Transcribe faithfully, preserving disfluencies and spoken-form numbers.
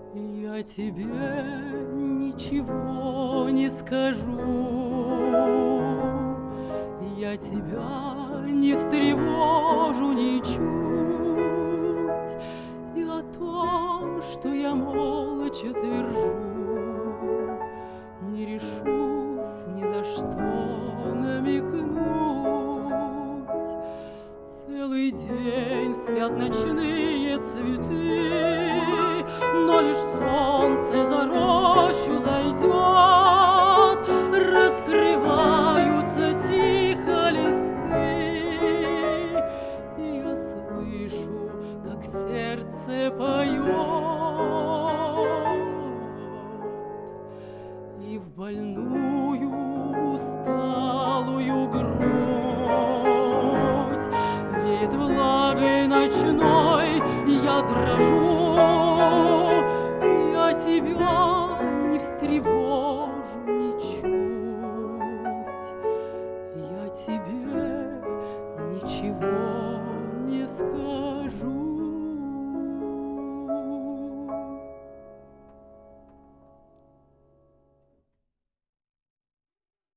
Я тебе ничего не скажу, я тебя не встревожу ничуть, и о том, что я молча твержу, не решусь ни за что намекнуть. Целый день спят ночные цветы, но лишь солнце за рощу зайдет, раскрываются тихо листы, и я слышу, как сердце поет, и в больную усталую грудь веет влагой ночной, я дрожу.